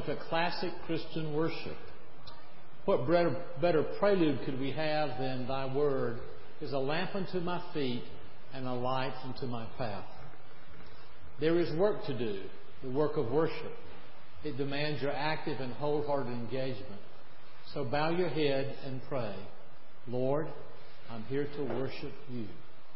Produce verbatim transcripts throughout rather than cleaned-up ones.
to classic Christian worship. What better, better prelude could we have than Thy Word is a lamp unto my feet and a light unto my path. There is work to do, the work of worship. It demands your active and wholehearted engagement. So bow your head and pray, Lord, I'm here to worship You.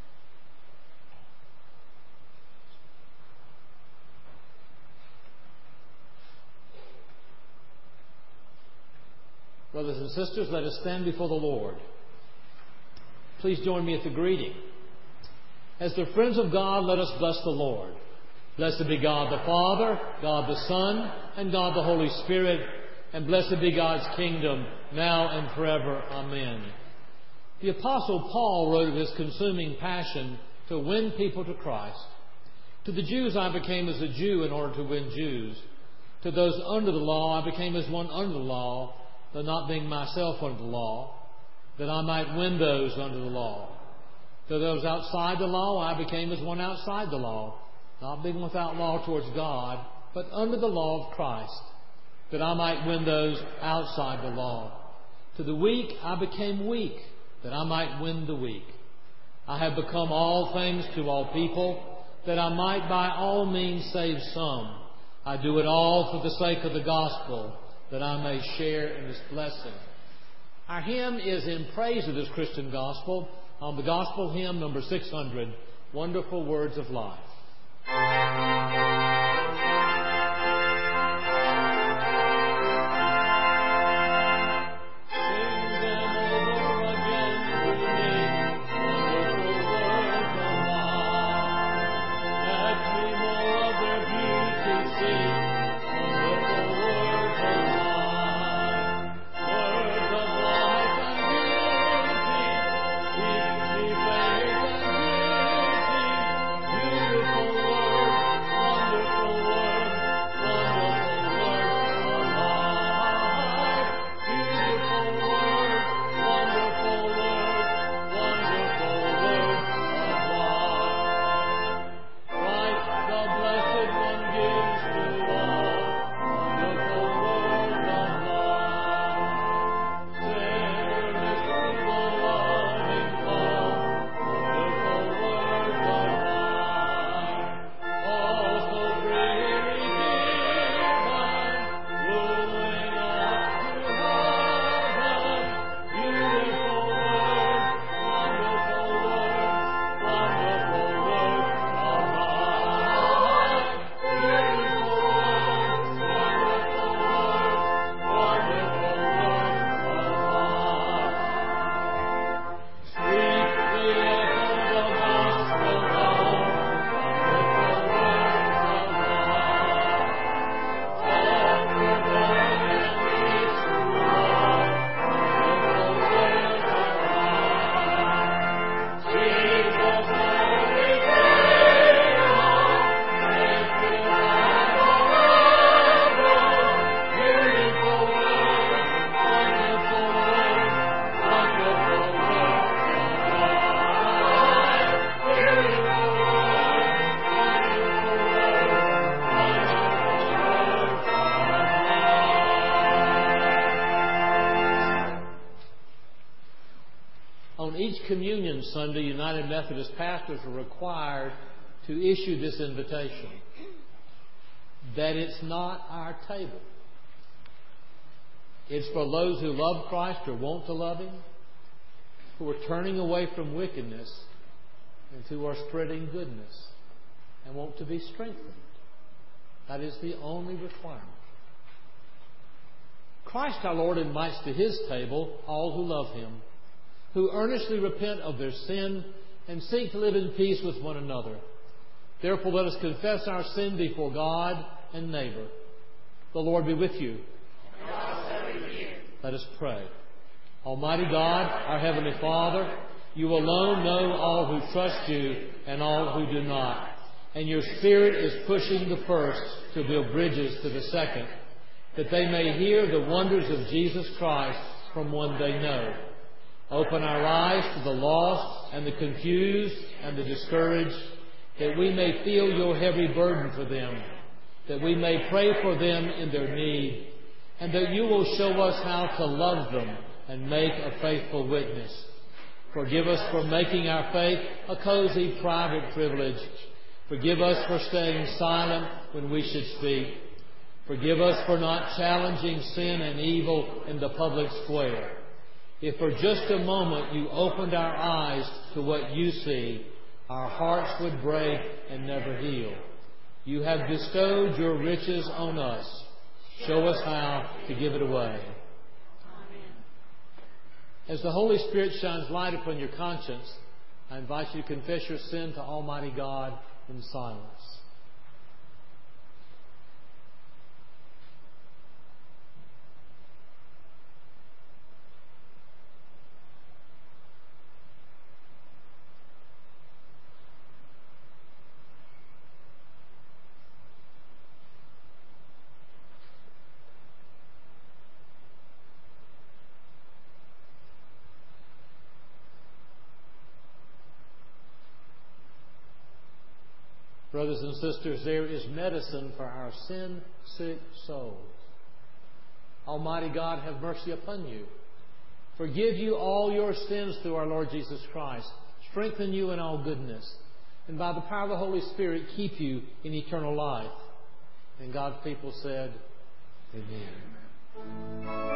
Brothers and sisters, let us stand before the Lord. Please join me at the greeting. As the friends of God, let us bless the Lord. Blessed be God the Father, God the Son, and God the Holy Spirit, and blessed be God's kingdom, now and forever. Amen. The Apostle Paul wrote of his consuming passion to win people to Christ. To the Jews I became as a Jew in order to win Jews. To those under the law I became as one under the law, though not being myself under the law, that I might win those under the law. To those outside the law I became as one outside the law, not being without law towards God, but under the law of Christ, that I might win those outside the law. To the weak I became weak, that I might win the weak. I have become all things to all people, that I might by all means save some. I do it all for the sake of the gospel, that I may share in its blessing. Our hymn is in praise of this Christian gospel on the gospel hymn number six hundred, Wonderful Words of Life. Communion Sunday, United Methodist pastors are required to issue this invitation that it's not our table. It's for those who love Christ or want to love Him, who are turning away from wickedness and who are spreading goodness and want to be strengthened. That is the only requirement. Christ our Lord invites to His table all who love Him, who earnestly repent of their sin and seek to live in peace with one another. Therefore, let us confess our sin before God and neighbor. The Lord be with you. And also with you. Let us pray. Almighty God, our Heavenly Father, You alone know all who trust You and all who do not. And Your Spirit is pushing the first to build bridges to the second, that they may hear the wonders of Jesus Christ from one they know. Open our eyes to the lost and the confused and the discouraged, that we may feel Your heavy burden for them. that we may pray for them in their need, and that you will show us how to love them and make a faithful witness. Forgive us for making our faith a cozy, private privilege. Forgive us for staying silent when we should speak. Forgive us for not challenging sin and evil in the public square. If for just a moment you opened our eyes to what you see, our hearts would break and never heal. You have bestowed your riches on us. Show us how to give it away. As the Holy Spirit shines light upon your conscience, I invite you to confess your sin to Almighty God in silence. Brothers and sisters, there is medicine for our sin-sick souls. Almighty God, have mercy upon you. Forgive you all your sins through our Lord Jesus Christ. Strengthen you in all goodness. And by the power of the Holy Spirit, keep you in eternal life. And God's people said, Amen.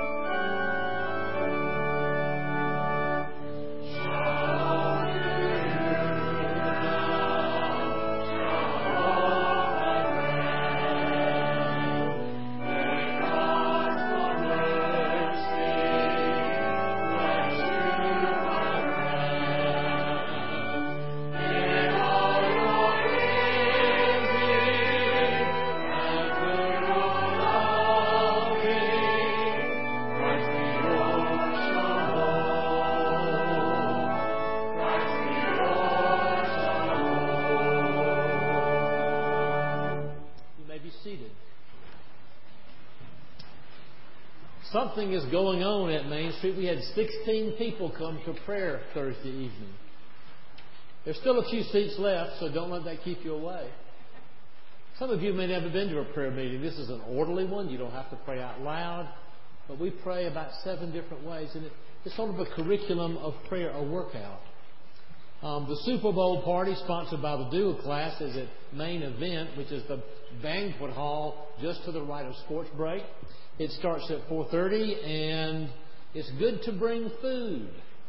Something is going on at Main Street. We had sixteen people come to prayer Thursday evening. There's still a few seats left, so don't let that keep you away. Some of you may never been to a prayer meeting. This is an orderly one. You don't have to pray out loud. But we pray about seven different ways. And it, it's sort of a curriculum of prayer, a workout. Um, the Super Bowl party, sponsored by the Dual Class, is at Main Event, which is the banquet hall just to the right of Sports Break. It starts at four thirty, and it's good to bring food.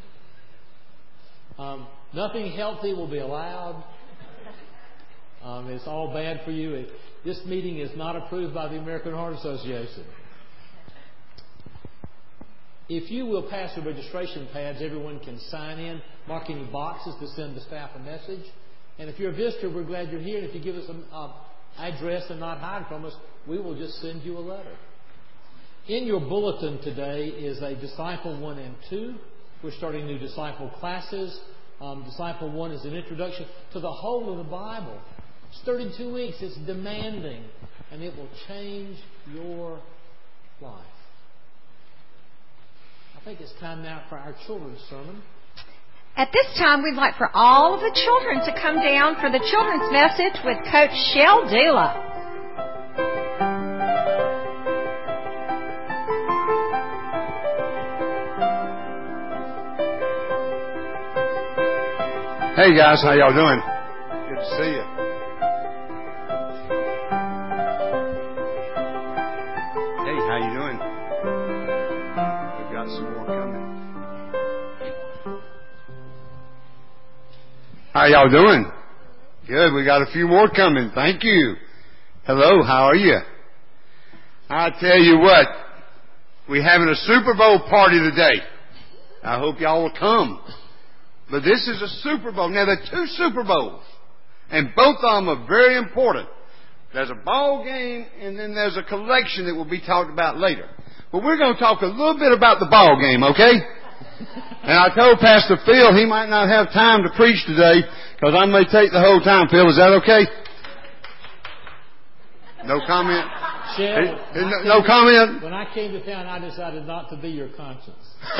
Um, nothing healthy will be allowed. Um, it's all bad for you. It, this meeting is not approved by the American Heart Association. If you will pass the registration pads, everyone can sign in, mark any boxes to send the staff a message. And if you're a visitor, we're glad you're here. And if you give us an uh, address and not hide from us, we will just send you a letter. In your bulletin today is a Disciple one and two. We're starting new Disciple classes. Um, Disciple one is an introduction to the whole of the Bible. It's thirty-two weeks. It's demanding. And it will change your life. I think it's time now for our children's sermon. At this time, we'd like for all of the children to come down for the children's message with Coach Shell Dula. Hey guys, how y'all doing? Good to see you. Hey, how you doing? We've got some more coming. How y'all doing? Good, we got a few more coming. Thank you. Hello, how are you? I tell you what, we're having a Super Bowl party today. I hope y'all will come. But this is a Super Bowl. Now, there are two Super Bowls, and both of them are very important. There's a ball game, and then there's a collection that will be talked about later. But we're going to talk a little bit about the ball game, okay? And I told Pastor Phil he might not have time to preach today, because I may take the whole time. Phil, is that okay? No comment? Shell, no, no comment? When I came to town, I decided not to be your conscience.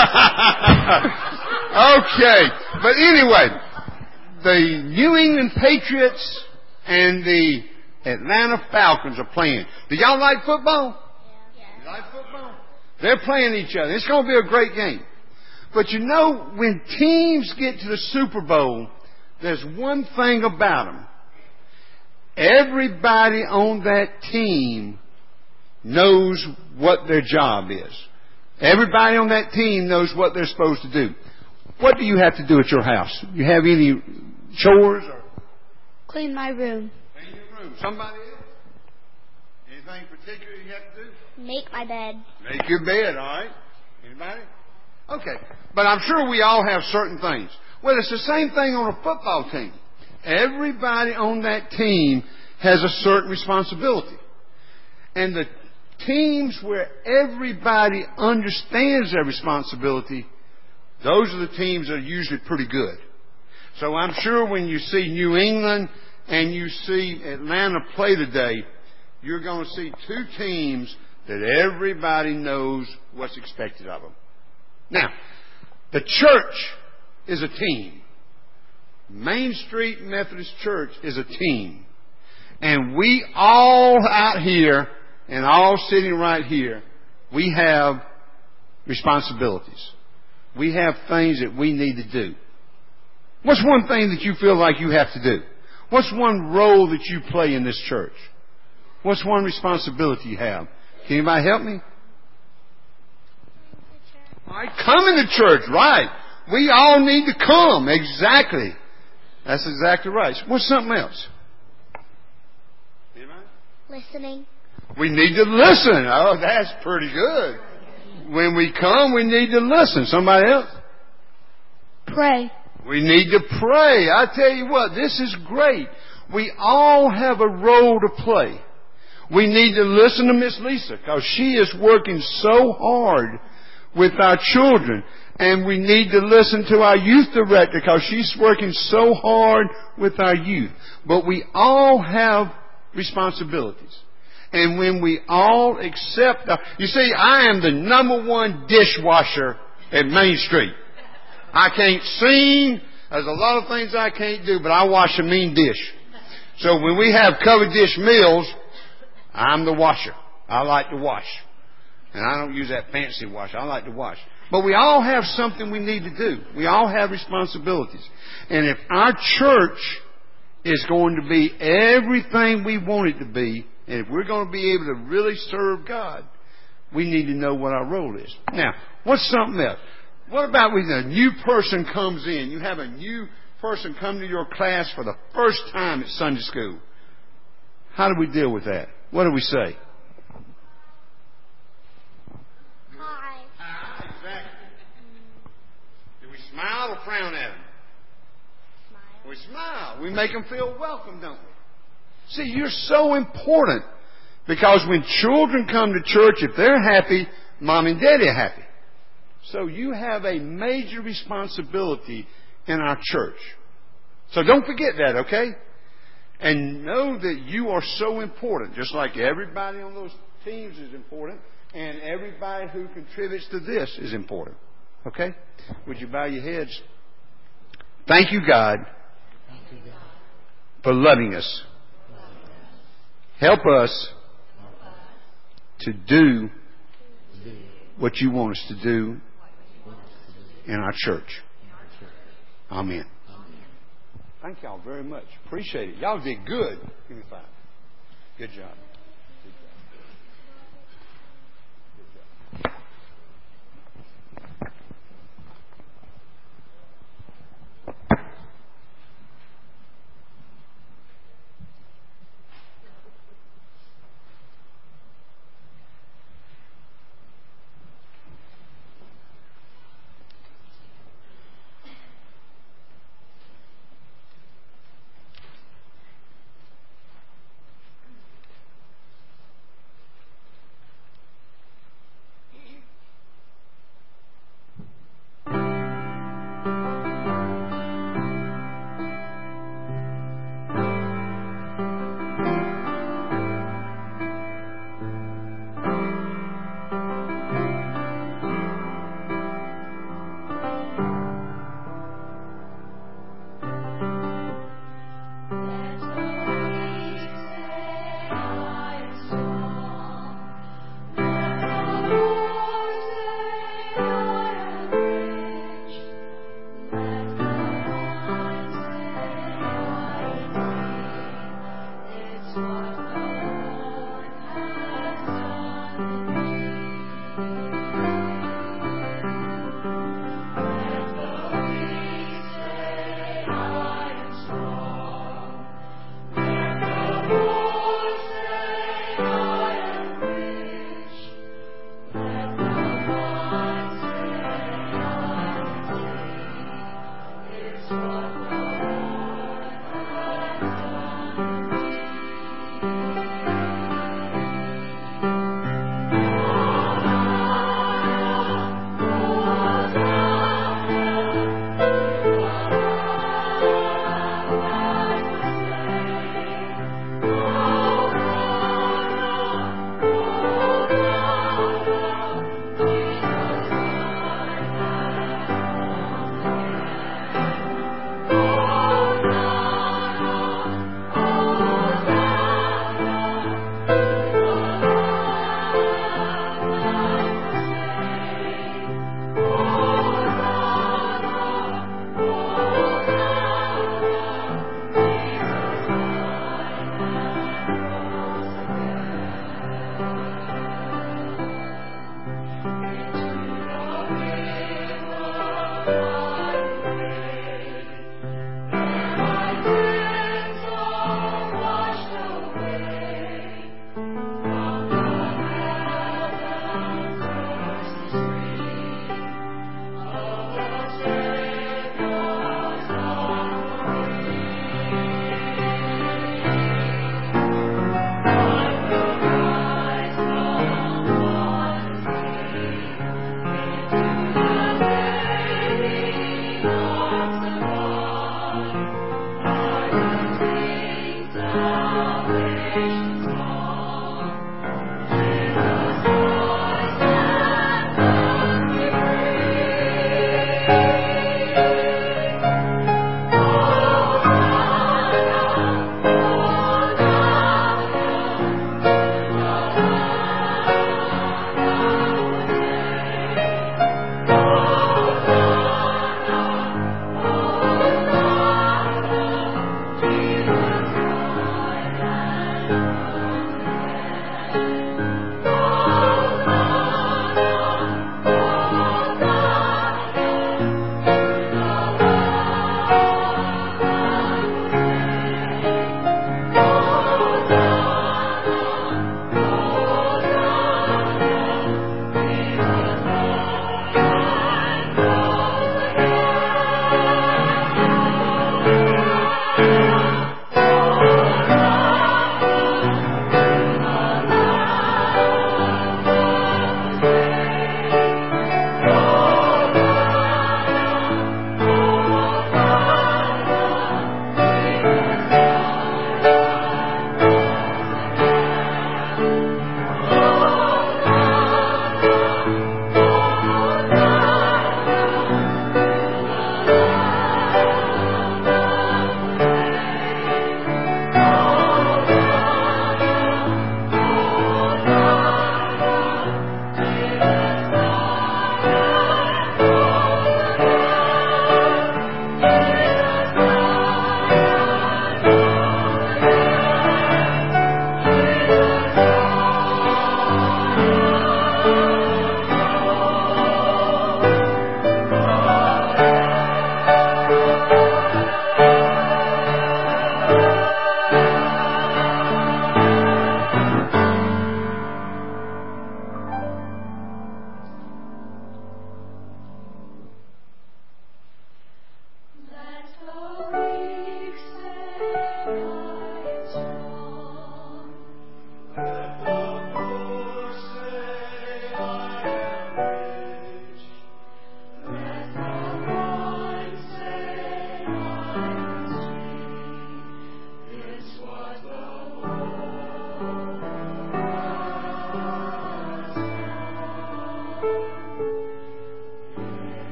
Okay. But anyway, the New England Patriots and the Atlanta Falcons are playing. Do y'all like football? Yeah. You like football? They're playing each other. It's going to be a great game. But you know, when teams get to the Super Bowl, there's one thing about them. Everybody on that team knows what their job is. Everybody on that team knows what they're supposed to do. What do you have to do at your house? You have any chores? Or Clean my room. clean your room. Somebody else? Anything particular you have to do? Make my bed. Make your bed, all right? Anybody? Okay. But I'm sure we all have certain things. Well, it's the same thing on a football team. Everybody on that team has a certain responsibility. And the teams where everybody understands their responsibility, those are the teams that are usually pretty good. So I'm sure when you see New England and you see Atlanta play today, you're going to see two teams that everybody knows what's expected of them. Now, the church is a team. Main Street Methodist Church is a team. And we all out here and all sitting right here, we have responsibilities. We have things that we need to do. What's one thing that you feel like you have to do? What's one role that you play in this church? What's one responsibility you have? Can anybody help me? All right, come into church, right. We all need to come. Exactly. That's exactly right. What's something else? Anybody? Listening. We need to listen. Oh, that's pretty good. When we come, we need to listen. Somebody else? Pray. We need to pray. I tell you what, this is great. We all have a role to play. We need to listen to Miss Lisa because she is working so hard with our children. And we need to listen to our youth director because she's working so hard with our youth. But we all have responsibilities. And when we all accept... Our, you see, I am the number one dishwasher at Main Street. I can't sing. There's a lot of things I can't do, but I wash a mean dish. So when we have covered dish meals, I'm the washer. I like to wash. And I don't use that fancy wash. I like to wash. But we all have something we need to do. We all have responsibilities. And if our church is going to be everything we want it to be, and if we're going to be able to really serve God, we need to know what our role is. Now, what's something else? What about when a new person comes in? You have a new person come to your class for the first time at Sunday school. How do we deal with that? What do we say? Hi. Hi, exactly. Do we smile or frown at them? Smile. We smile. We make them feel welcome, don't we? See, you're so important because when children come to church, if they're happy, mom and daddy are happy. So you have a major responsibility in our church. So don't forget that, okay? And know that you are so important, just like everybody on those teams is important, and everybody who contributes to this is important. Okay? Would you bow your heads? Thank you, God, for loving us. Help us to do what you want us to do in our church. Amen. Thank y'all very much. Appreciate it. Y'all did good. Give me five. Good job. Good job. Good job.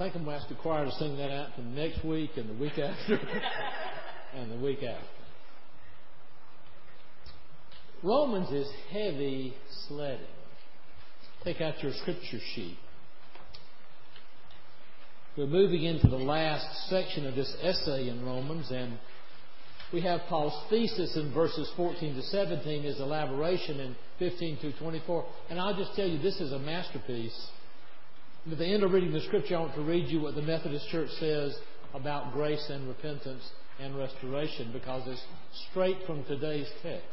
think I'm going to ask the choir to sing that out for next week and the week after and the week after. Romans is heavy sledding. Take out your scripture sheet. We're moving into the last section of this essay in Romans, and we have Paul's thesis in verses fourteen to seventeen, his elaboration in fifteen to twenty-four. And I'll just tell you, this is a masterpiece. At the end of reading the scripture, I want to read you what the Methodist Church says about grace and repentance and restoration, because it's straight from today's text.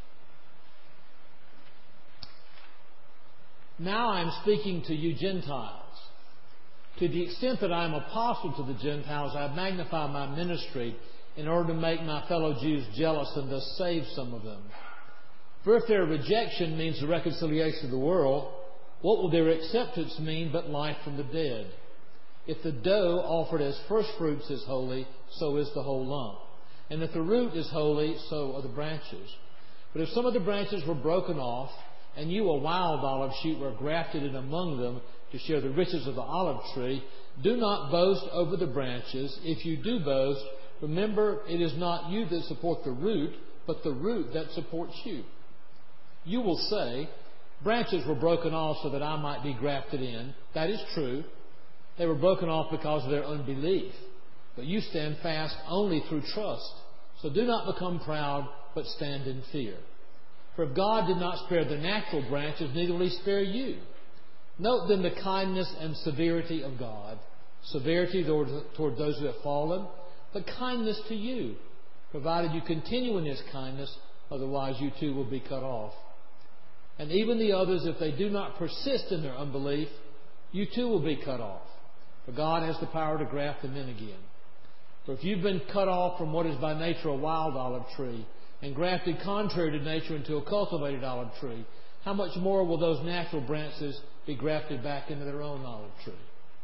Now I'm speaking to you Gentiles. To the extent that I am apostle to the Gentiles, I magnify my ministry in order to make my fellow Jews jealous and thus save some of them. For if their rejection means the reconciliation of the world, what will their acceptance mean but life from the dead? If the dough offered as first fruits is holy, so is the whole lump. And if the root is holy, so are the branches. But if some of the branches were broken off, and you, a wild olive shoot, were grafted in among them to share the riches of the olive tree, do not boast over the branches. If you do boast, remember it is not you that support the root, but the root that supports you. You will say, branches were broken off so that I might be grafted in. That is true. They were broken off because of their unbelief. But you stand fast only through trust. So do not become proud, but stand in fear. For if God did not spare the natural branches, neither will He spare you. Note then the kindness and severity of God. Severity toward, toward those who have fallen, but kindness to you, provided you continue in His kindness, otherwise you too will be cut off. And even the others, if they do not persist in their unbelief, you too will be cut off. For God has the power to graft them in again. For if you've been cut off from what is by nature a wild olive tree, and grafted contrary to nature into a cultivated olive tree, how much more will those natural branches be grafted back into their own olive tree?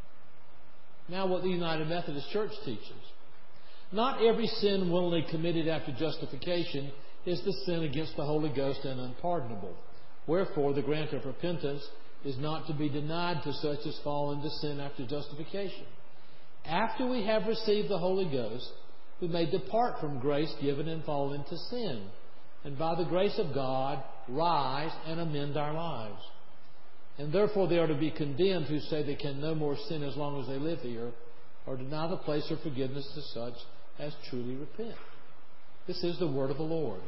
Now what the United Methodist Church teaches. Not every sin willingly committed after justification is the sin against the Holy Ghost and unpardonable. Wherefore the grant of repentance is not to be denied to such as fall into sin after justification. After we have received the Holy Ghost, we may depart from grace given and fall into sin, and by the grace of God rise and amend our lives. And therefore they are to be condemned who say they can no more sin as long as they live here, or deny the place of forgiveness to such as truly repent. This is the word of the Lord.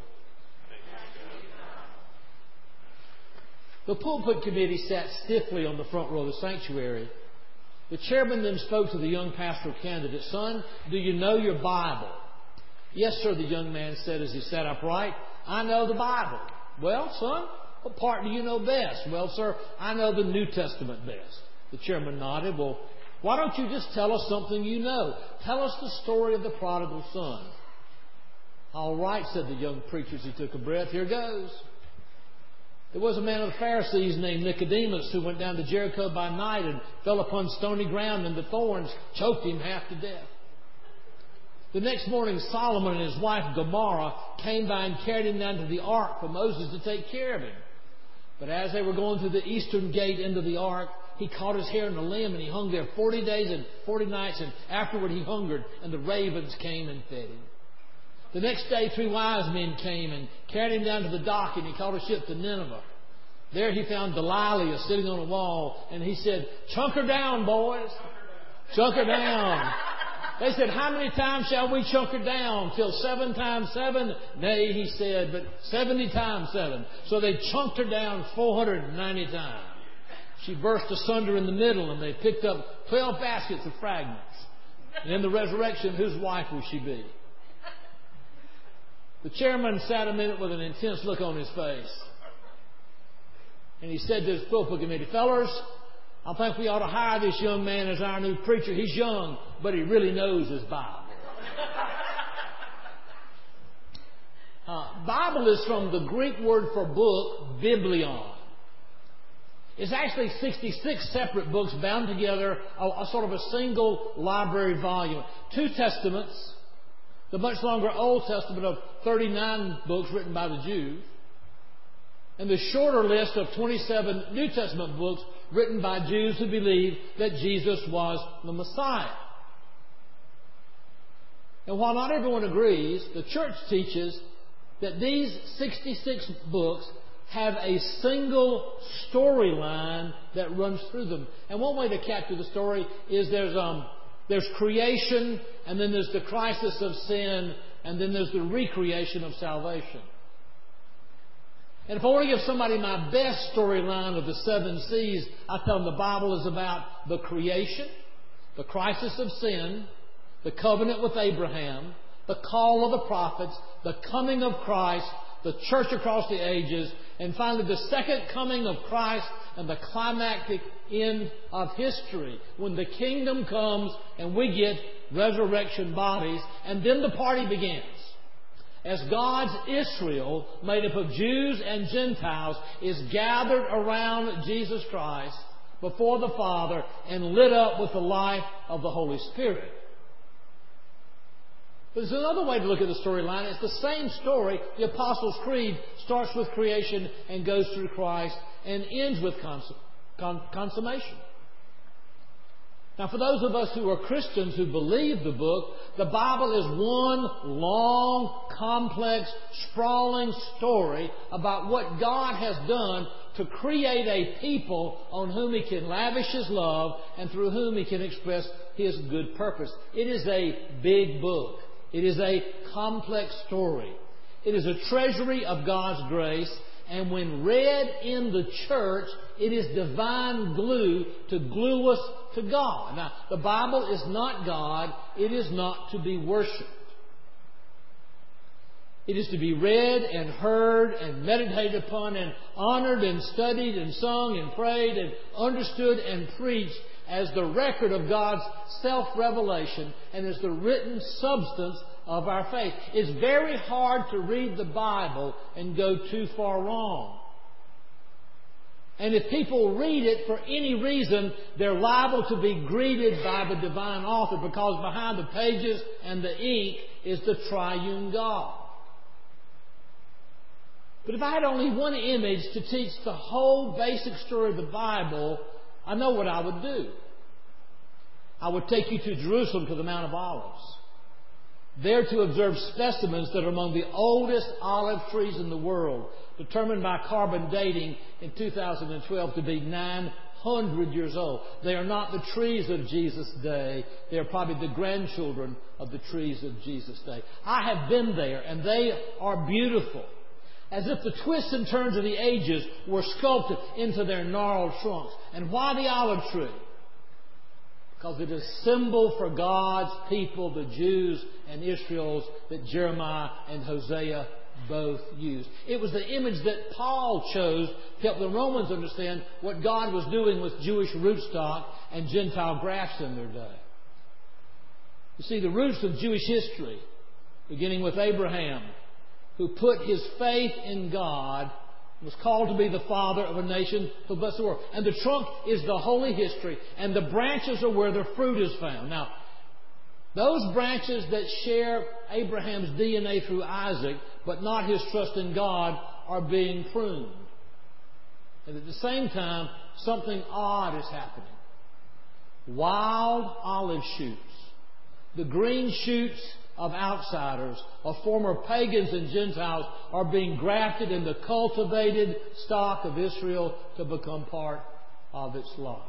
The pulpit committee sat stiffly on the front row of the sanctuary. The chairman then spoke to the young pastoral candidate. Son, do you know your Bible? Yes, sir, the young man said as he sat upright. I know the Bible. Well, son, what part do you know best? Well, sir, I know the New Testament best. The chairman nodded. Well, why don't you just tell us something you know? Tell us the story of the prodigal son. All right, said the young preacher as he took a breath. Here goes. There was a man of the Pharisees named Nicodemus who went down to Jericho by night and fell upon stony ground, and the thorns choked him half to death. The next morning, Solomon and his wife Gomorrah came by and carried him down to the ark for Moses to take care of him. But as they were going through the eastern gate into the ark, he caught his hair in a limb, and he hung there forty days and forty nights, and afterward he hungered, and the ravens came and fed him. The next day, three wise men came and carried him down to the dock, and he caught a ship to Nineveh. There he found Delilah sitting on a wall, and he said, "Chunk her down, boys. Chunk her down." They said, "How many times shall we chunk her down? Till seven times seven?" "Nay," he said, "but seventy times seven." So they chunked her down four hundred ninety times. She burst asunder in the middle, and they picked up twelve baskets of fragments. And in the resurrection, whose wife will she be? The chairman sat a minute with an intense look on his face. And he said to his pulpit committee, "Fellers, I think we ought to hire this young man as our new preacher. He's young, but he really knows his Bible." uh, Bible is from the Greek word for book, biblion. It's actually sixty-six separate books bound together, a, a sort of a single library volume. Two testaments, the much longer Old Testament of thirty-nine books written by the Jews, and the shorter list of twenty-seven New Testament books written by Jews who believed that Jesus was the Messiah. And while not everyone agrees, the church teaches that these sixty-six books have a single storyline that runs through them. And one way to capture the story is there's um, there's creation, and then there's the crisis of sin, and then there's the recreation of salvation. And if I want to give somebody my best storyline of the seven C's, I tell them the Bible is about the creation, the crisis of sin, the covenant with Abraham, the call of the prophets, the coming of Christ, the church across the ages, and finally the second coming of Christ and the climactic end of history, when the kingdom comes and we get resurrection bodies, and then the party begins. As God's Israel, made up of Jews and Gentiles, is gathered around Jesus Christ before the Father and lit up with the life of the Holy Spirit. But there's another way to look at the storyline. It's the same story. The Apostles' Creed starts with creation and goes through Christ and ends with cons- con- consummation. Now, for those of us who are Christians who believe the book, the Bible is one long, complex, sprawling story about what God has done to create a people on whom He can lavish His love and through whom He can express His good purpose. It is a big book. It is a complex story. It is a treasury of God's grace, and when read in the church, it is divine glue to glue us to God. Now, the Bible is not God. It is not to be worshipped. It is to be read and heard and meditated upon and honored and studied and sung and prayed and understood and preached as the record of God's self-revelation and as the written substance of our faith. It's very hard to read the Bible and go too far wrong. And if people read it for any reason, they're liable to be greeted by the divine author, because behind the pages and the ink is the triune God. But if I had only one image to teach the whole basic story of the Bible, I know what I would do. I would take you to Jerusalem, to the Mount of Olives, there to observe specimens that are among the oldest olive trees in the world, determined by carbon dating in two thousand twelve to be nine hundred years old. They are not the trees of Jesus' day. They are probably the grandchildren of the trees of Jesus' day. I have been there, and they are beautiful, as if the twists and turns of the ages were sculpted into their gnarled trunks. And why the olive tree? Because it is a symbol for God's people, the Jews and Israel's, that Jeremiah and Hosea both used. It was the image that Paul chose to help the Romans understand what God was doing with Jewish rootstock and Gentile grafts in their day. You see, the roots of Jewish history, beginning with Abraham, who put his faith in God, was called to be the father of a nation to bless the world. And the trunk is the holy history, and the branches are where the fruit is found. Now, those branches that share Abraham's D N A through Isaac, but not his trust in God, are being pruned. And at the same time, something odd is happening. Wild olive shoots, the green shoots of outsiders, of former pagans and Gentiles, are being grafted in the cultivated stock of Israel to become part of its life.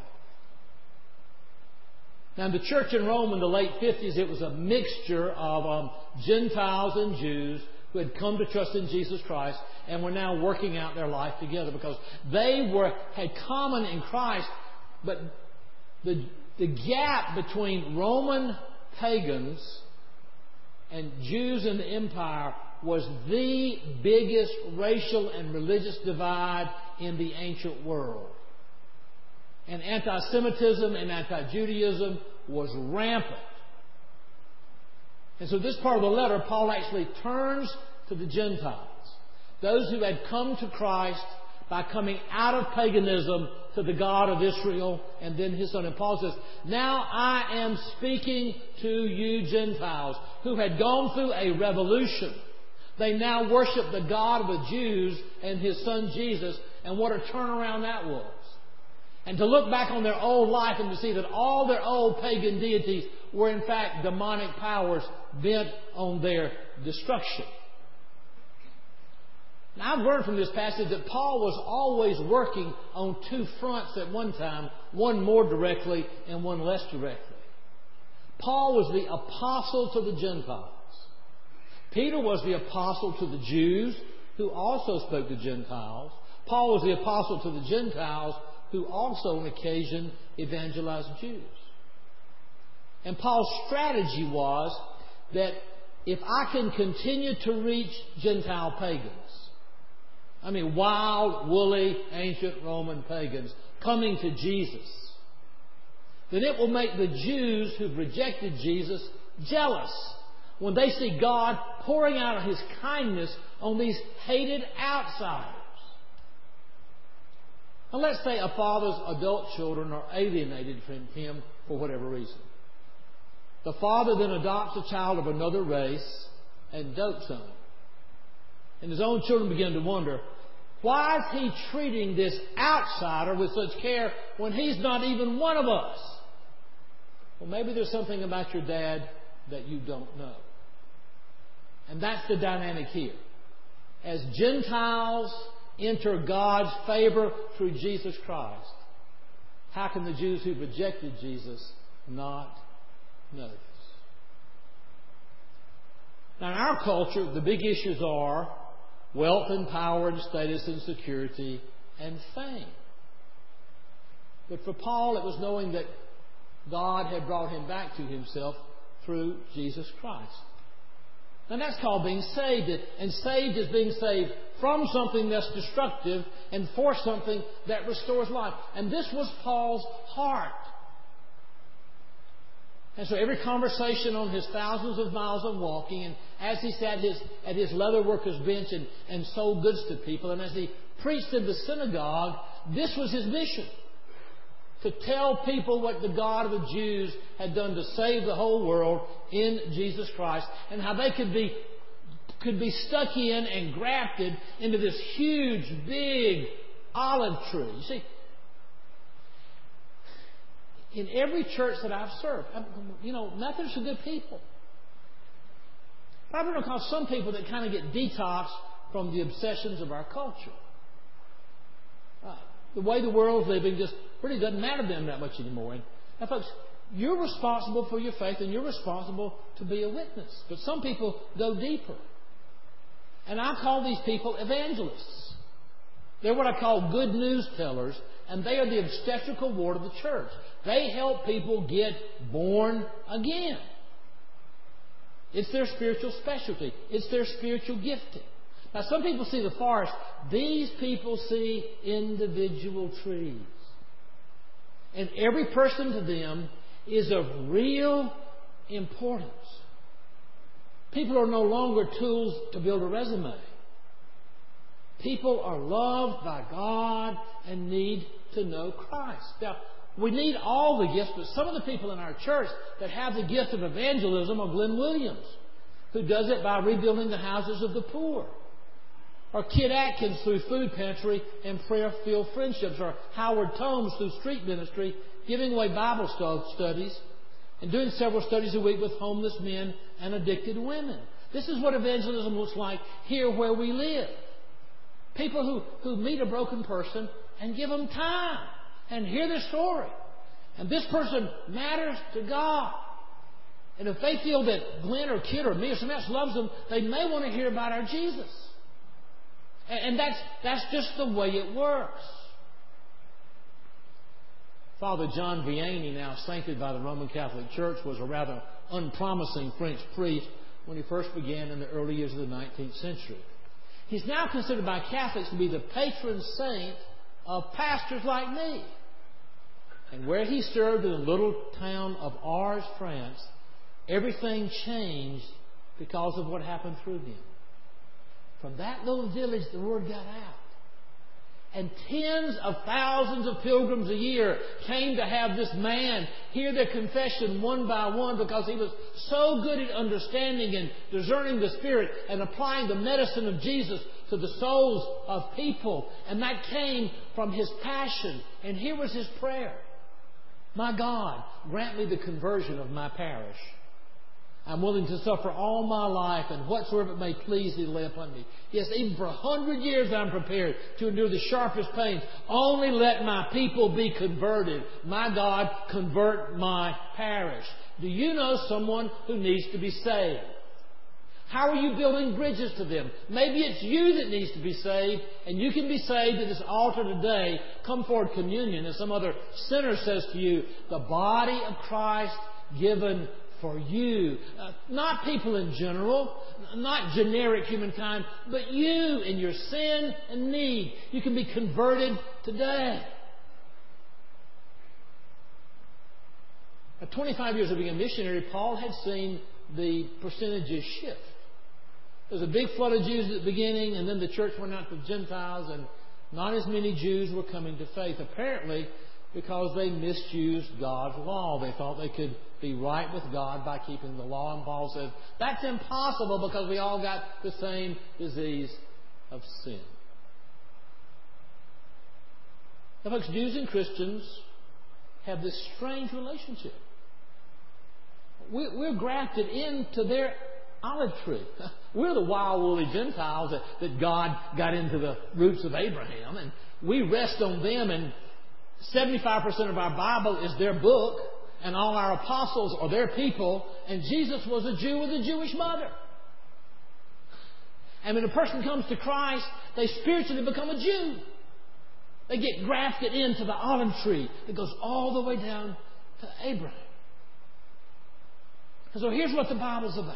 Now, in the church in Rome in the late fifties, it was a mixture of um, Gentiles and Jews who had come to trust in Jesus Christ and were now working out their life together, because they were had common in Christ, but the, the gap between Roman pagans and Jews in the empire was the biggest racial and religious divide in the ancient world. And anti-Semitism and anti-Judaism was rampant. And so this part of the letter, Paul actually turns to the Gentiles, those who had come to Christ by coming out of paganism to the God of Israel and then His Son. And Paul says, now I am speaking to you Gentiles who had gone through a revolution. They now worship the God of the Jews and His Son Jesus, and what a turnaround that was. And to look back on their old life and to see that all their old pagan deities were in fact demonic powers bent on their destruction. Now, I've learned from this passage that Paul was always working on two fronts at one time, one more directly and one less directly. Paul was the apostle to the Gentiles. Peter was the apostle to the Jews, who also spoke to Gentiles. Paul was the apostle to the Gentiles, who also on occasion evangelized Jews. And Paul's strategy was that if I can continue to reach Gentile pagans, I mean wild, woolly, ancient Roman pagans coming to Jesus, then it will make the Jews who've rejected Jesus jealous when they see God pouring out His kindness on these hated outsiders. Now let's say a father's adult children are alienated from him for whatever reason. The father then adopts a child of another race and dotes on him. And his own children begin to wonder, why is he treating this outsider with such care when he's not even one of us? Well, maybe there's something about your dad that you don't know. And that's the dynamic here. As Gentiles enter God's favor through Jesus Christ, how can the Jews who rejected Jesus not notice? Now, in our culture, the big issues are wealth and power and status and security and fame. But for Paul, it was knowing that God had brought him back to Himself through Jesus Christ. And that's called being saved. And saved is being saved from something that's destructive and for something that restores life. And this was Paul's heart. And so every conversation on his thousands of miles of walking, and as he sat his, at his leather worker's bench and, and sold goods to people, and as he preached in the synagogue, this was his mission. To tell people what the God of the Jews had done to save the whole world in Jesus Christ, and how they could be could be stuck in and grafted into this huge, big olive tree. You see, in every church that I've served, you know, Methodists are good people. Probably because some people that kind of get detoxed from the obsessions of our culture. Uh, the way the world's living just really doesn't matter to them that much anymore. And, and folks, you're responsible for your faith and you're responsible to be a witness. But some people go deeper. And I call these people evangelists. They're what I call good news tellers, and they are the obstetrical ward of the church. They help people get born again. It's their spiritual specialty. It's their spiritual gifting. Now, some people see the forest. These people see individual trees. And every person to them is of real importance. People are no longer tools to build a resume. People are loved by God and need to know Christ. Now, we need all the gifts, but some of the people in our church that have the gift of evangelism are Glenn Williams, who does it by rebuilding the houses of the poor. Or Kid Atkins through Food Pantry and Prayer-Filled Friendships. Or Howard Tomes through Street Ministry, giving away Bible studies and doing several studies a week with homeless men and addicted women. This is what evangelism looks like here where we live. People who, who meet a broken person and give them time and hear their story. And this person matters to God. And if they feel that Glenn or Kid or me or somebody else loves them, they may want to hear about our Jesus. And, and that's, that's just the way it works. Father John Vianney, now sainted by the Roman Catholic Church, was a rather unpromising French priest when he first began in the early years of the nineteenth century. He's now considered by Catholics to be the patron saint of pastors like me. And where he served in the little town of Ars, France, everything changed because of what happened through him. From that little village, the word got out. And tens of thousands of pilgrims a year came to have this man hear their confession one by one because he was so good at understanding and discerning the Spirit and applying the medicine of Jesus to the souls of people. And that came from his passion. And here was his prayer. My God, grant me the conversion of my parish. I'm willing to suffer all my life, and whatsoever it may please Thee to lay upon me. Yes, even for a hundred years I'm prepared to endure the sharpest pains. Only let my people be converted. My God, convert my parish. Do you know someone who needs to be saved? How are you building bridges to them? Maybe it's you that needs to be saved, and you can be saved at this altar today. Come forward, communion, and some other sinner says to you, the body of Christ given for you. Uh, not people in general, not generic humankind, but you in your sin and need. You can be converted today. At twenty-five years of being a missionary, Paul had seen the percentages shift. There was a big flood of Jews at the beginning, and then the church went out to the Gentiles, and not as many Jews were coming to faith. Apparently, because they misused God's law. They thought they could be right with God by keeping the law. And Paul says, that's impossible because we all got the same disease of sin. Now, folks, Jews and Christians have this strange relationship. We're grafted into their olive tree. We're the wild, woolly Gentiles that, that God got into the roots of Abraham. And we rest on them, and seventy-five percent of our Bible is their book, and all our apostles are their people, and Jesus was a Jew with a Jewish mother. And when a person comes to Christ, they spiritually become a Jew. They get grafted into the olive tree that goes all the way down to Abraham. And so here's what the Bible's about.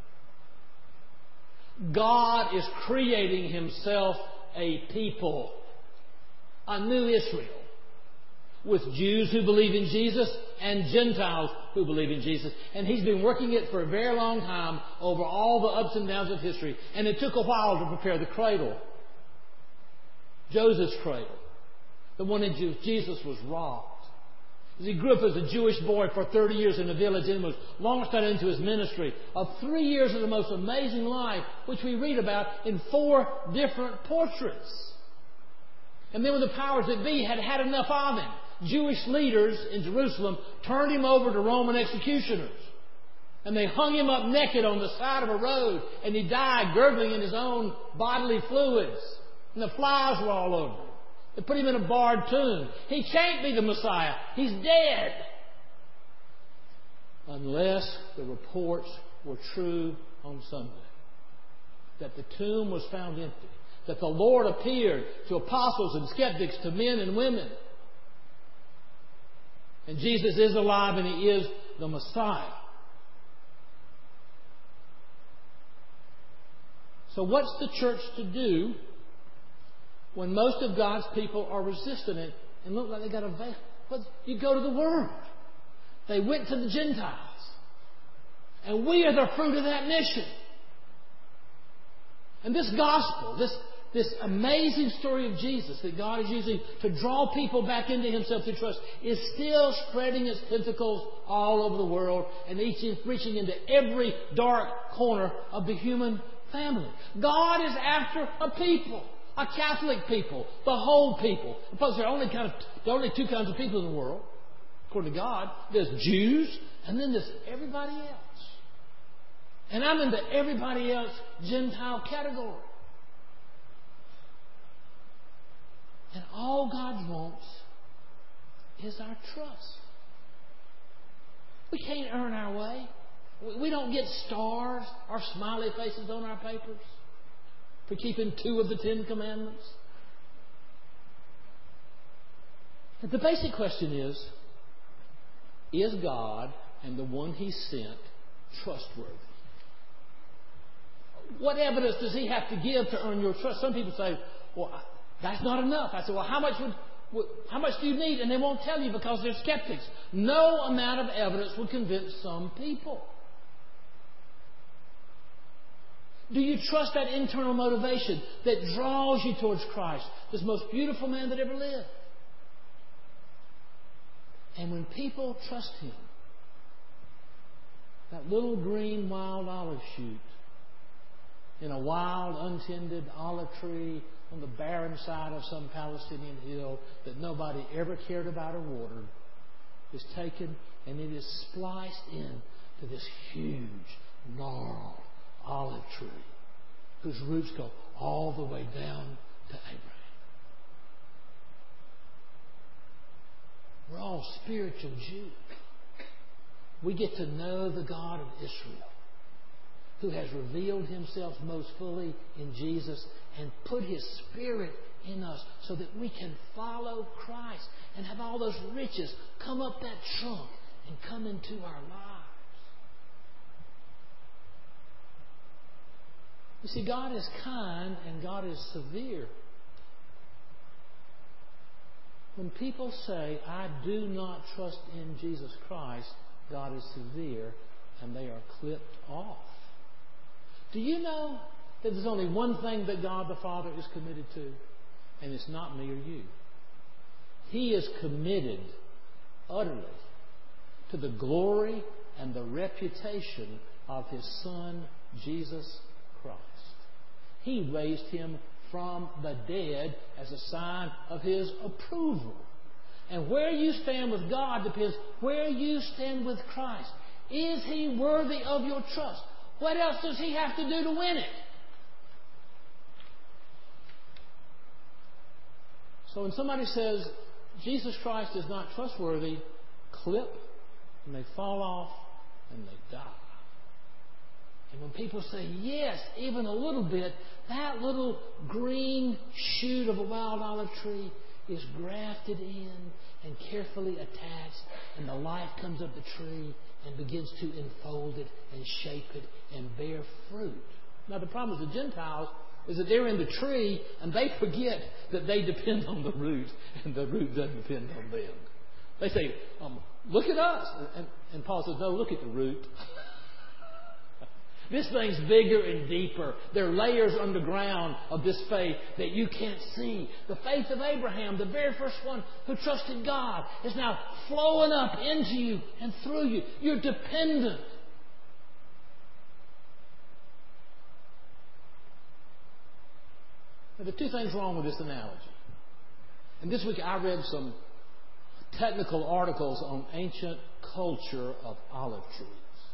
God is creating Himself a people, a new Israel, with Jews who believe in Jesus and Gentiles who believe in Jesus. And He's been working it for a very long time over all the ups and downs of history. And it took a while to prepare the cradle. Joseph's cradle. The one in which Jesus was robbed. As he grew up as a Jewish boy for thirty years in a village and was launched out into his ministry of three years of the most amazing life, which we read about in four different portraits. And then when the powers that be had had enough of him, Jewish leaders in Jerusalem turned him over to Roman executioners. And they hung him up naked on the side of a road, and he died gurgling in his own bodily fluids. And the flies were all over him. They put him in a barred tomb. He can't be the Messiah. He's dead. Unless the reports were true on Sunday. That the tomb was found empty. That the Lord appeared to apostles and skeptics, to men and women. And Jesus is alive, and He is the Messiah. So what's the church to do when most of God's people are resistant and, and look like they got a veil? Well, you go to the world. They went to the Gentiles. And we are the fruit of that mission. And this gospel, this, this amazing story of Jesus that God is using to draw people back into Himself through trust, is still spreading its tentacles all over the world and reaching into every dark corner of the human family. God is after a people. A Catholic people, the whole people. Because there are only kind of there are only two kinds of people in the world, according to God. There's Jews, and then there's everybody else. And I'm in the everybody else Gentile category. And all God wants is our trust. We can't earn our way. We don't get stars or smiley faces on our papers for keeping two of the Ten Commandments. But the basic question is, is God and the one He sent trustworthy? What evidence does He have to give to earn your trust? Some people say, well, that's not enough. I say, well, how much would, how much do you need? And they won't tell you because they're skeptics. No amount of evidence would convince some people. Do you trust that internal motivation that draws you towards Christ, this most beautiful man that ever lived? And when people trust Him, that little green wild olive shoot in a wild, untended olive tree on the barren side of some Palestinian hill that nobody ever cared about or watered is taken and it is spliced in to this huge, gnarled olive tree whose roots go all the way down to Abraham. We're all spiritual Jews. We get to know the God of Israel, who has revealed Himself most fully in Jesus and put His Spirit in us so that we can follow Christ and have all those riches come up that trunk and come into our lives. You see, God is kind and God is severe. When people say, I do not trust in Jesus Christ, God is severe, and they are clipped off. Do you know that there's only one thing that God the Father is committed to? And it's not me or you. He is committed utterly to the glory and the reputation of His Son, Jesus Christ. He raised Him from the dead as a sign of His approval. And where you stand with God depends where you stand with Christ. Is He worthy of your trust? What else does He have to do to win it? So when somebody says, Jesus Christ is not trustworthy, clip, and they fall off, and they die. And when people say, yes, even a little bit, that little green shoot of a wild olive tree is grafted in and carefully attached, and the life comes up the tree and begins to enfold it and shape it and bear fruit. Now the problem with the Gentiles is that they're in the tree and they forget that they depend on the root and the root doesn't depend on them. They say, um, look at us. And, and Paul says, no, look at the root. This thing's bigger and deeper. There are layers underground of this faith that you can't see. The faith of Abraham, the very first one who trusted God, is now flowing up into you and through you. You're dependent. Now, there are two things wrong with this analogy. And this week I read some technical articles on ancient culture of olive trees.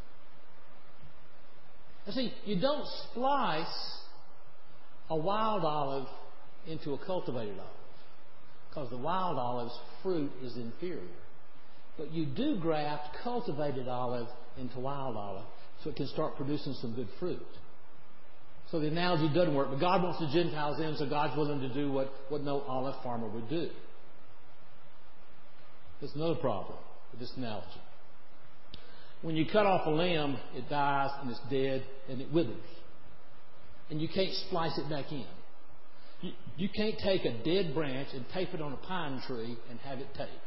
You see, you don't splice a wild olive into a cultivated olive because the wild olive's fruit is inferior. But you do graft cultivated olive into wild olive so it can start producing some good fruit. So the analogy doesn't work, but God wants the Gentiles in, so God's willing to do what, what no olive farmer would do. There's another problem with this analogy. When you cut off a limb, it dies and it's dead and it withers. And you can't splice it back in. You, you can't take a dead branch and tape it on a pine tree and have it take.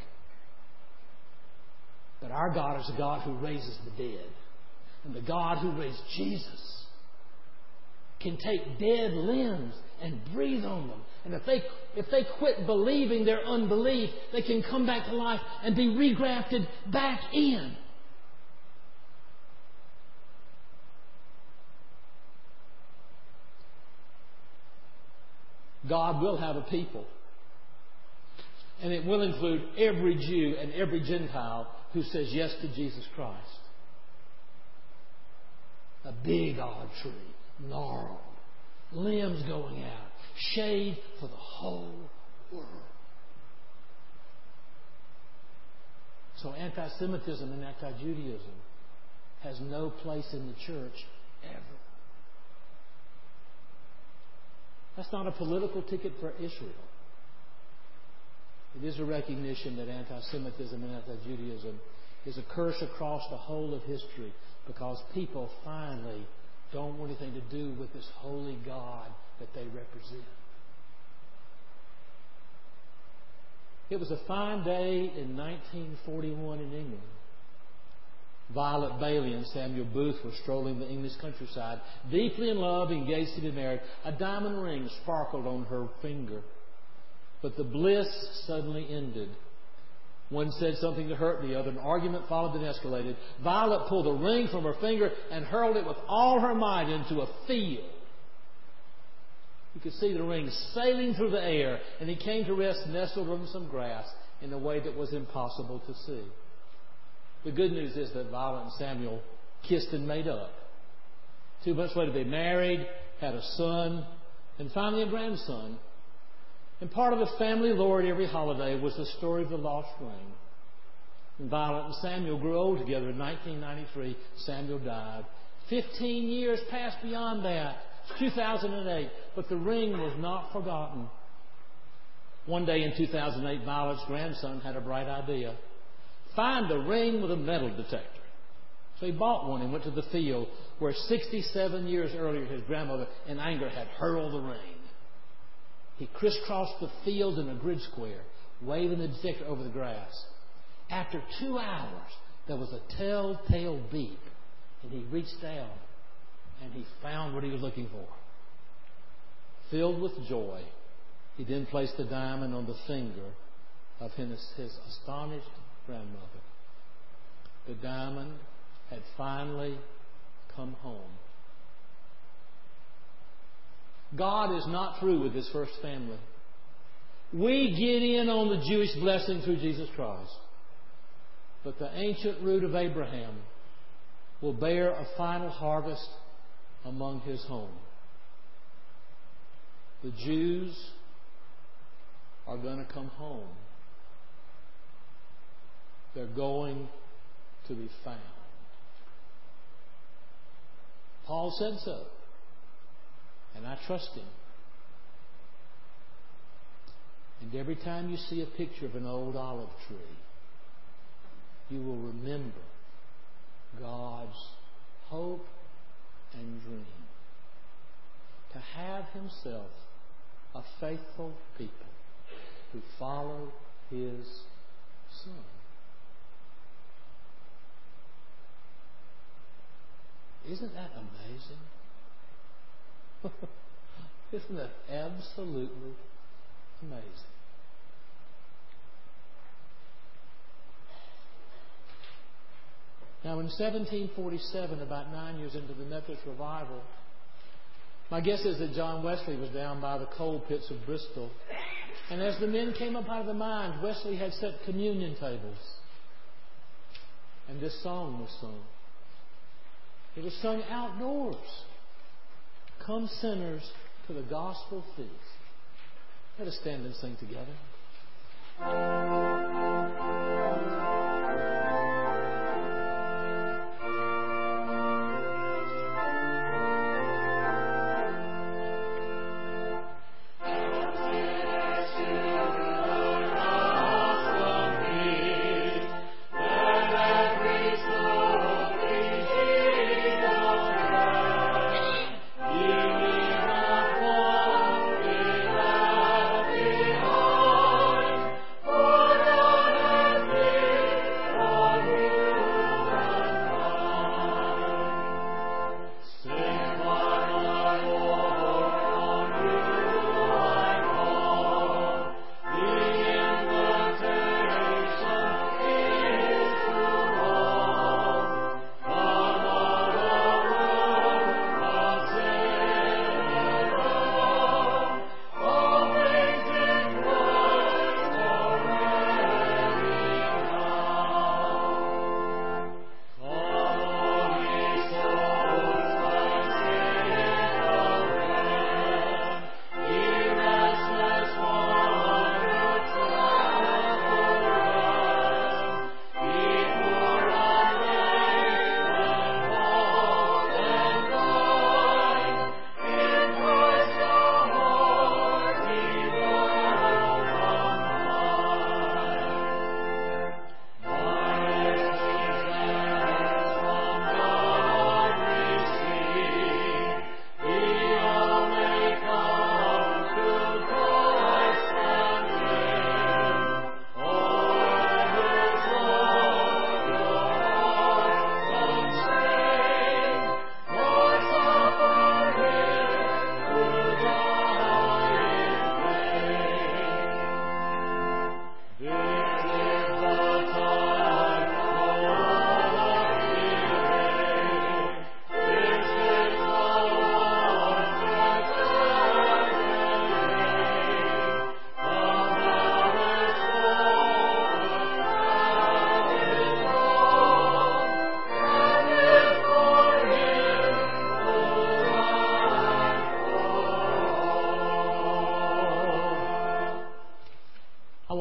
But our God is a God who raises the dead. And the God who raised Jesus can take dead limbs and breathe on them. And if they if they quit believing their unbelief, they can come back to life and be regrafted back in. God will have a people. And it will include every Jew and every Gentile who says yes to Jesus Christ. A big olive tree, gnarled, limbs going out, shade for the whole world. So anti-Semitism and anti-Judaism has no place in the church ever. That's not a political ticket for Israel. It is a recognition that anti-Semitism and anti-Judaism is a curse across the whole of history because people finally don't want anything to do with this holy God that they represent. It was a fine day in nineteen forty-one in England Violet Bailey and Samuel Booth were strolling the English countryside, deeply in love, engaged to be married. A diamond ring sparkled on her finger. But the bliss suddenly ended. One said something to hurt the other. An argument followed and escalated. Violet pulled the ring from her finger and hurled it with all her might into a field. You could see the ring sailing through the air, and he came to rest nestled on some grass in a way that was impossible to see. The good news is that Violet and Samuel kissed and made up. Two months later they married, had a son, and finally a grandson. And part of the family lore at every holiday was the story of the lost ring. And Violet and Samuel grew old together. In nineteen ninety-three, Samuel died. Fifteen years passed beyond that. It's two thousand eight, but the ring was not forgotten. One day in two thousand eight, Violet's grandson had a bright idea. Find the ring with a metal detector. So he bought one and went to the field where sixty-seven years earlier his grandmother, in anger, had hurled the ring. He crisscrossed the field in a grid square, waving the detector over the grass. After two hours, there was a telltale beep, and he reached down and he found what he was looking for. Filled with joy, he then placed the diamond on the finger of his, his astonished grandmother. The diamond had finally come home. God is not through with His first family. We get in on the Jewish blessing through Jesus Christ. But the ancient root of Abraham will bear a final harvest among his home. The Jews are going to come home. They're going to be found. Paul said so. And I trust him. And every time you see a picture of an old olive tree, you will remember God's hope and dream to have Himself a faithful people who follow His Son. Isn't that amazing? Isn't that absolutely amazing? Now, in seventeen forty-seven, about nine years into the Methodist revival, my guess is that John Wesley was down by the coal pits of Bristol. And as the men came up out of the mines, Wesley had set communion tables. And this song was sung. It was sung outdoors. Come sinners to the gospel feast. Let us stand and sing together. For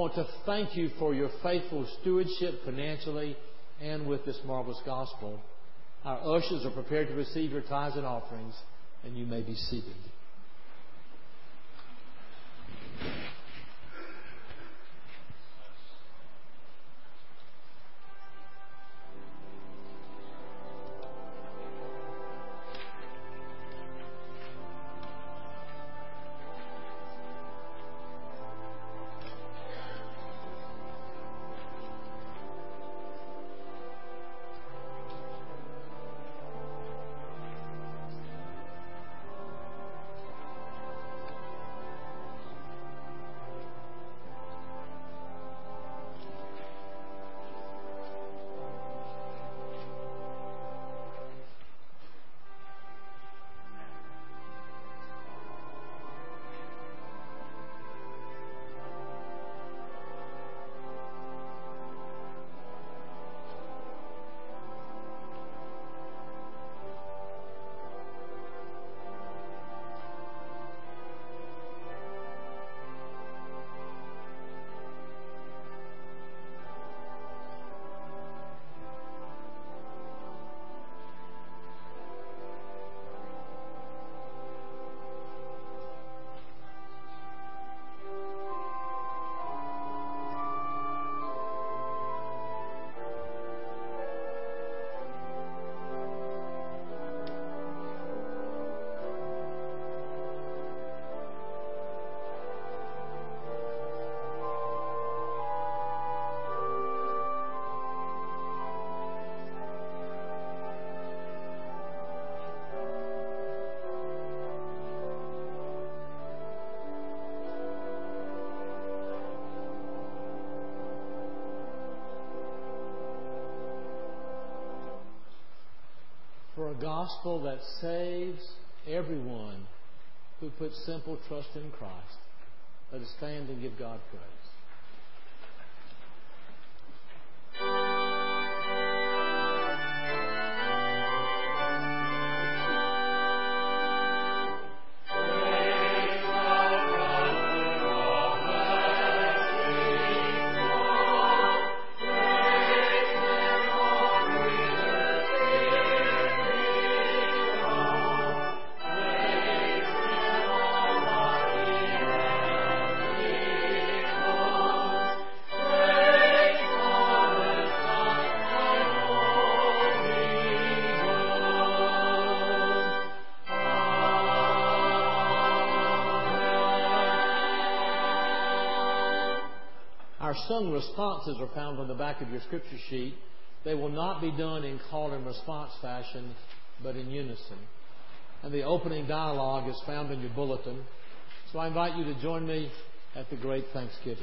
want to thank you for your faithful stewardship financially and with this marvelous gospel. Our ushers are prepared to receive your tithes and offerings, and you may be seated. For a gospel that saves everyone who puts simple trust in Christ. Let us stand and give God praise. Our sung responses are found on the back of your scripture sheet. They will not be done in call and response fashion, but in unison. And the opening dialogue is found in your bulletin. So I invite you to join me at the great Thanksgiving.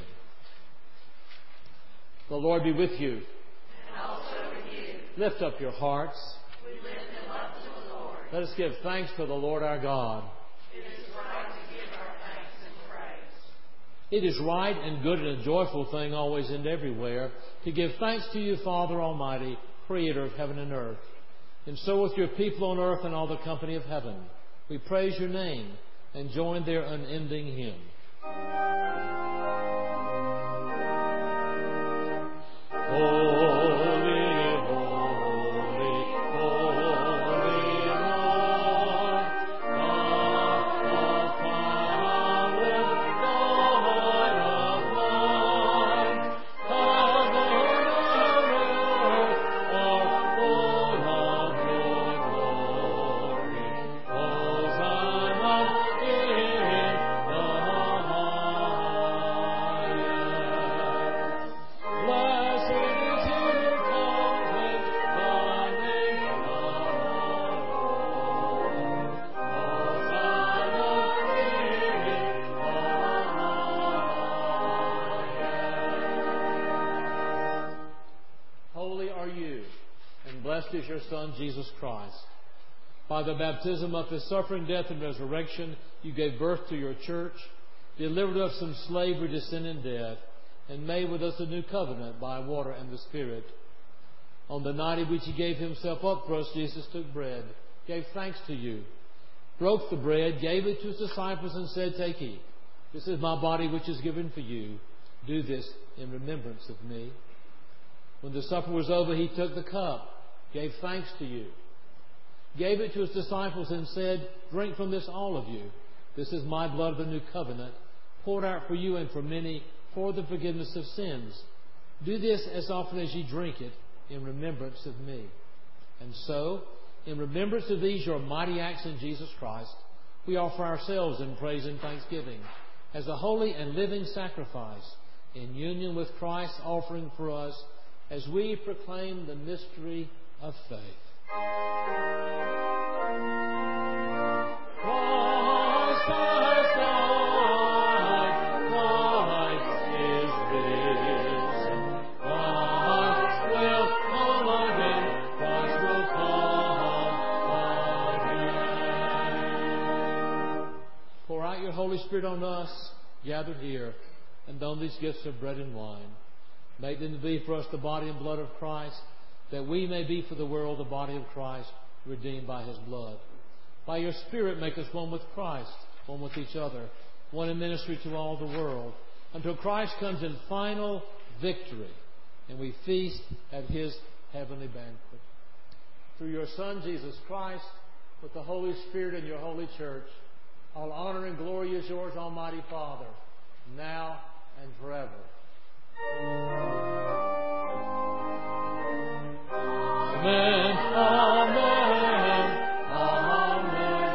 The Lord be with you. And also with you. Lift up your hearts. We lift them up to the Lord. Let us give thanks to the Lord our God. It is right to give our thanks and praise. It is right and good and a joyful thing always and everywhere to give thanks to you, Father Almighty, Creator of heaven and earth. And so with your people on earth and all the company of heaven, we praise your name and join their unending hymn. Holy, holy, holy Lord, God of power, God of might, heaven and earth are full of your glory. Hosanna in the highest. Blessed is he who comes in the name of the Lord. Hosanna in the highest. Holy are you, and blessed is your Son, Jesus Christ. By the baptism of his suffering, death, and resurrection, you gave birth to your church, delivered us from slavery to sin and death, and made with us a new covenant by water and the Spirit. On the night in which he gave himself up for us, Jesus took bread, gave thanks to you, broke the bread, gave it to his disciples, and said, "Take, eat. This is my body which is given for you. Do this in remembrance of me. When the supper was over, he took the cup, gave thanks to you, gave it to his disciples and said, "Drink from this, all of you. This is my blood of the new covenant, poured out for you and for many for the forgiveness of sins. Do this as often as ye drink it in remembrance of me." And so, in remembrance of these your mighty acts in Jesus Christ, we offer ourselves in praise and thanksgiving as a holy and living sacrifice in union with Christ's offering for us as we proclaim the mystery of faith. Christ has died, Christ is risen, Christ will come again, Christ will come again. Pour out your Holy Spirit on us, gathered here, and on these gifts of bread and wine. Make them to be for us the body and blood of Christ, that we may be for the world the body of Christ, redeemed by His blood. By your Spirit make us one with Christ, one with each other, one in ministry to all the world, until Christ comes in final victory, and we feast at His heavenly banquet. Through your Son, Jesus Christ, with the Holy Spirit and your holy church, all honor and glory is yours, Almighty Father, now and forever. Amen. Amen. Amen.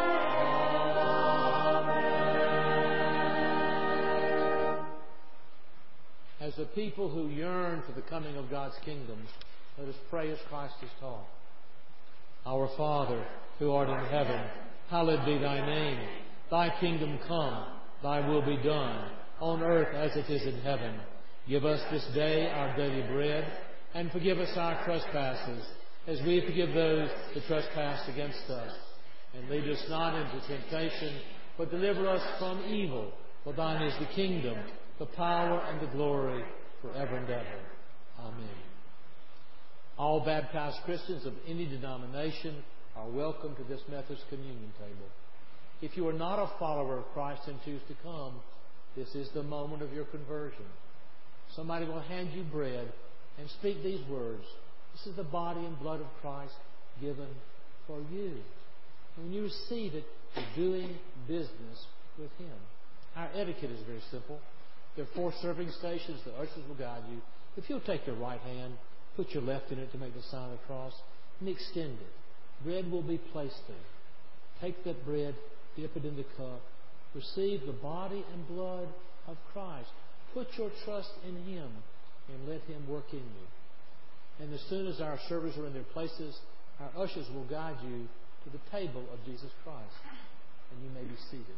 Amen. As a people who yearn for the coming of God's kingdom, let us pray as Christ has taught. Our Father, who art in heaven, hallowed be thy name. Thy kingdom come, thy will be done, on earth as it is in heaven. Give us this day our daily bread, and forgive us our trespasses, as we forgive those that trespass against us. And lead us not into temptation, but deliver us from evil. For thine is the kingdom, the power, and the glory, forever and ever. Amen. All baptized Christians of any denomination are welcome to this Methodist communion table. If you are not a follower of Christ and choose to come, this is the moment of your conversion. Somebody will hand you bread and speak these words. This is the body and blood of Christ given for you. And when you receive it, you're doing business with Him. Our etiquette is very simple. There are four serving stations. The ushers will guide you. If you'll take your right hand, put your left in it to make the sign of the cross, and extend it. Bread will be placed there. Take that bread, dip it in the cup. Receive the body and blood of Christ. Put your trust in Him and let Him work in you. And as soon as our servers are in their places, our ushers will guide you to the table of Jesus Christ. And you may be seated.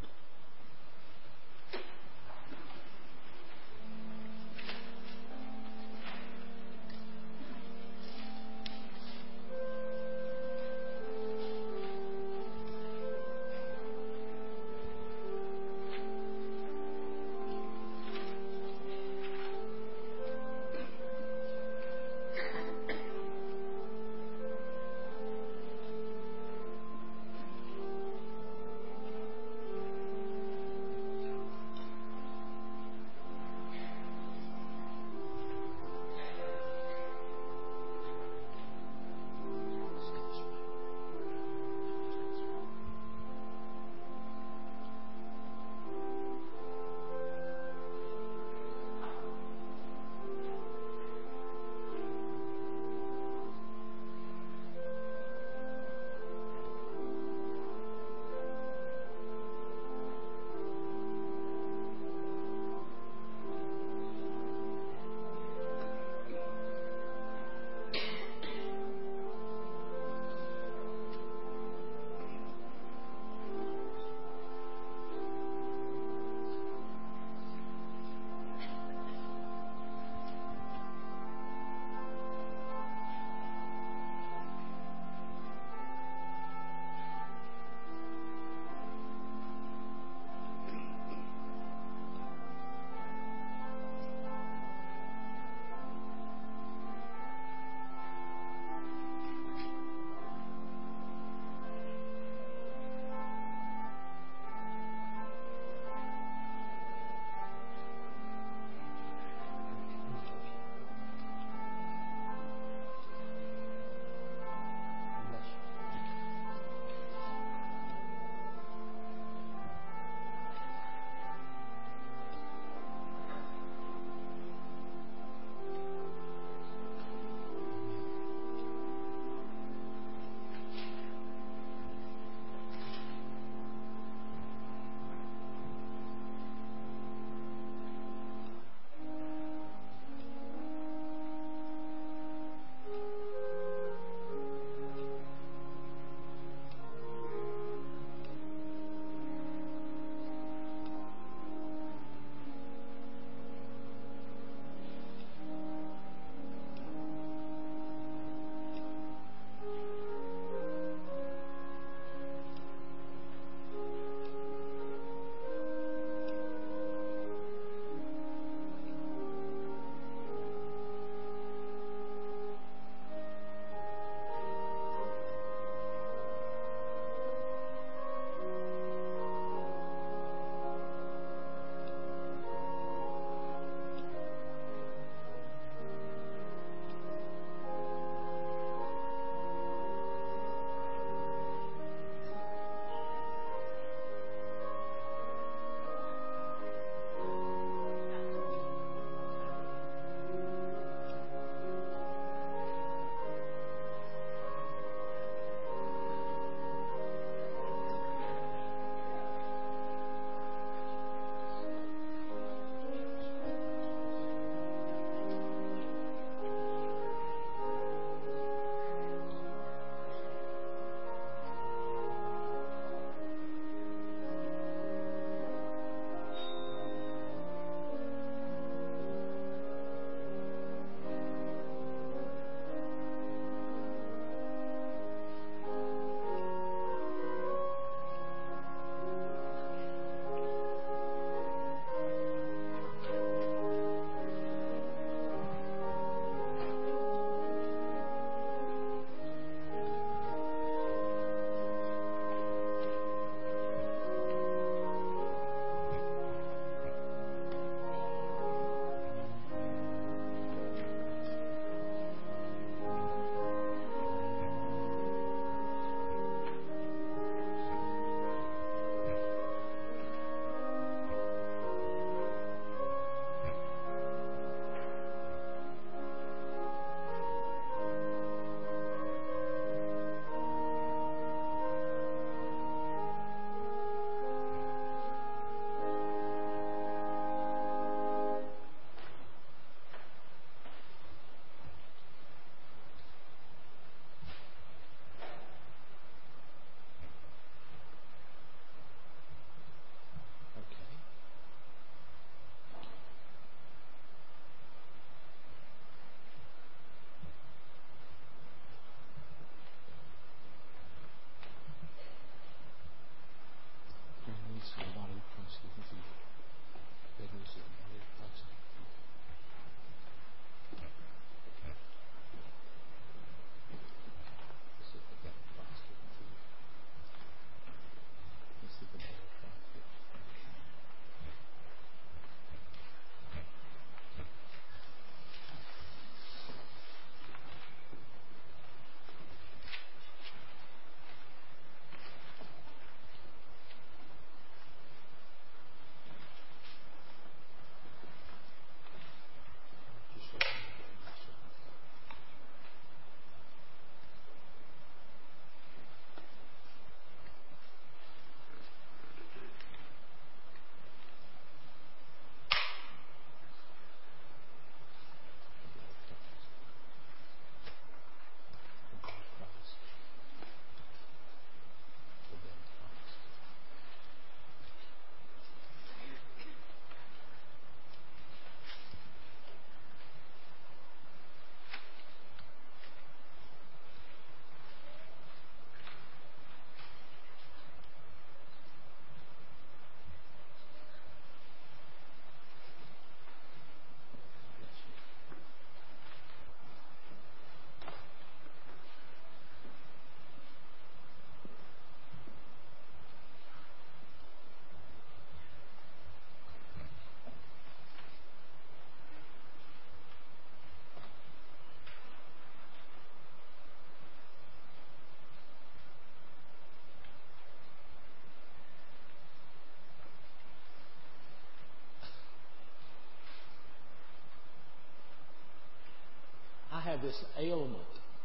have this ailment.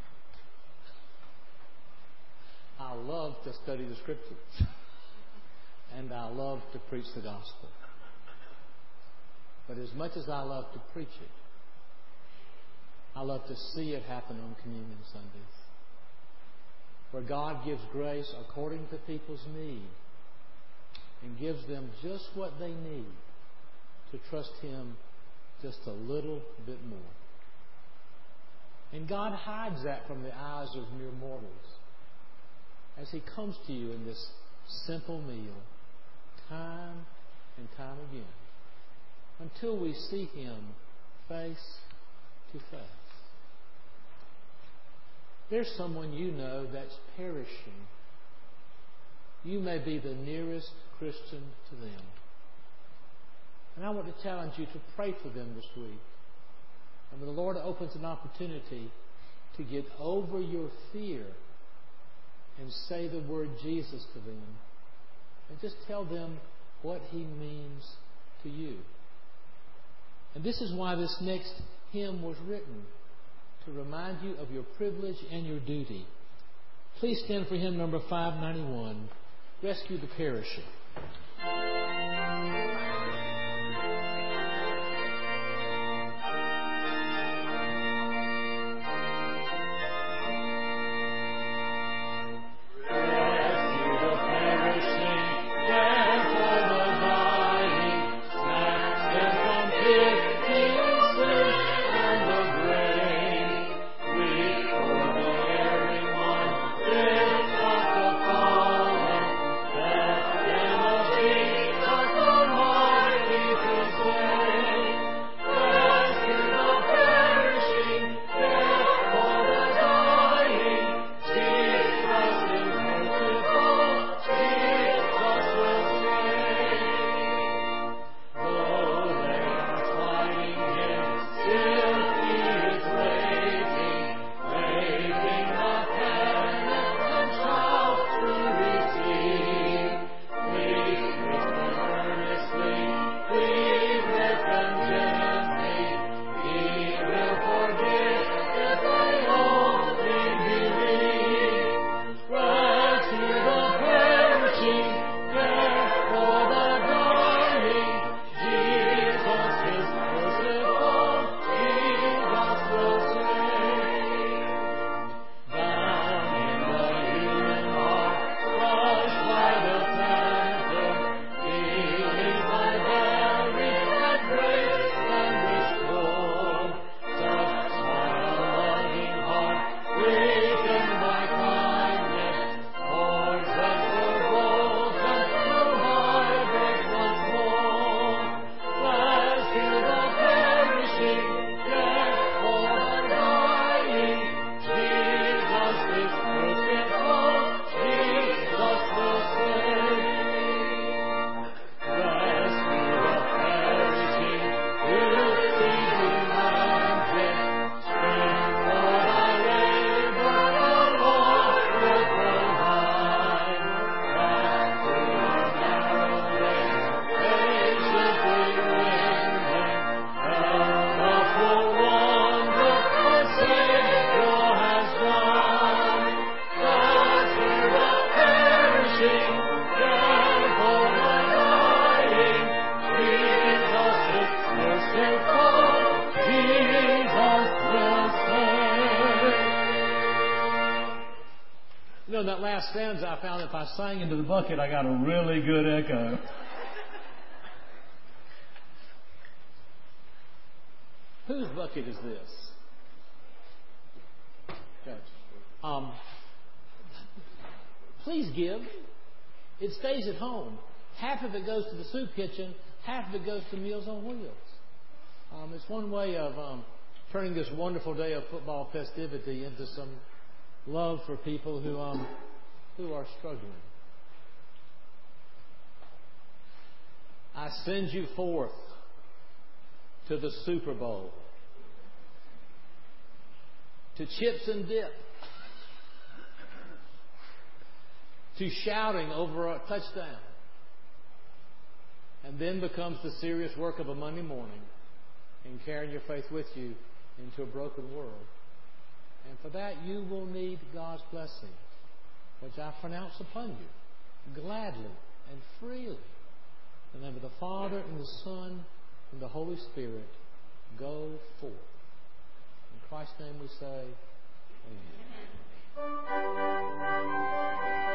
I love to study the Scriptures. And I love to preach the gospel. But as much as I love to preach it, I love to see it happen on Communion Sundays, where God gives grace according to people's need and gives them just what they need to trust Him just a little bit more. And God hides that from the eyes of mere mortals as He comes to you in this simple meal, time and time again, until we see Him face to face. There's someone you know that's perishing. You may be the nearest Christian to them. And I want to challenge you to pray for them this week. And when the Lord opens an opportunity to get over your fear and say the word Jesus to them, and just tell them what He means to you. And this is why this next hymn was written, to remind you of your privilege and your duty. Please stand for hymn number five ninety-one, Rescue the Perishing. That last stanza, I found if I sang into the bucket, I got a really good echo. Whose bucket is this? Okay. Um, please give. It stays at home. Half of it goes to the soup kitchen. Half of it goes to Meals on Wheels. Um, it's one way of um, turning this wonderful day of football festivity into some love for people who um who are struggling. I send you forth to the Super Bowl, to chips and dip, to shouting over a touchdown, and then becomes the serious work of a Monday morning and carrying your faith with you into a broken world. And for that you will need God's blessing, which I pronounce upon you, gladly and freely. In the name of the Father, and the Son, and the Holy Spirit, go forth. In Christ's name we say, Amen.